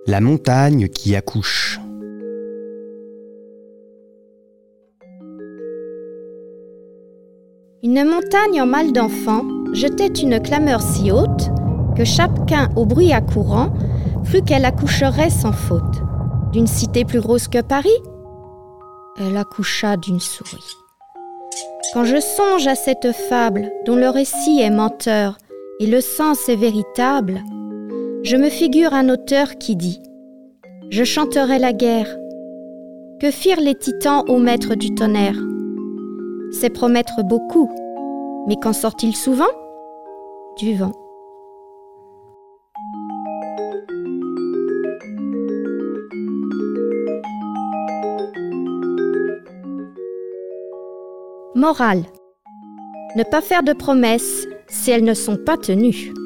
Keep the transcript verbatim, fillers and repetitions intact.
La montagne qui accouche. Une montagne en mal d'enfant jetait une clameur si haute que chacun au bruit accourant crut qu'elle accoucherait sans faute. D'une cité plus grosse que Paris, elle accoucha d'une souris. Quand je songe à cette fable dont le récit est menteur et le sens est véritable, je me figure un auteur qui dit « Je chanterai la guerre ». Que firent les titans au maître du tonnerre ? C'est promettre beaucoup, mais qu'en sort-il souvent ? Du vent. Morale. Ne pas faire de promesses si elles ne sont pas tenues.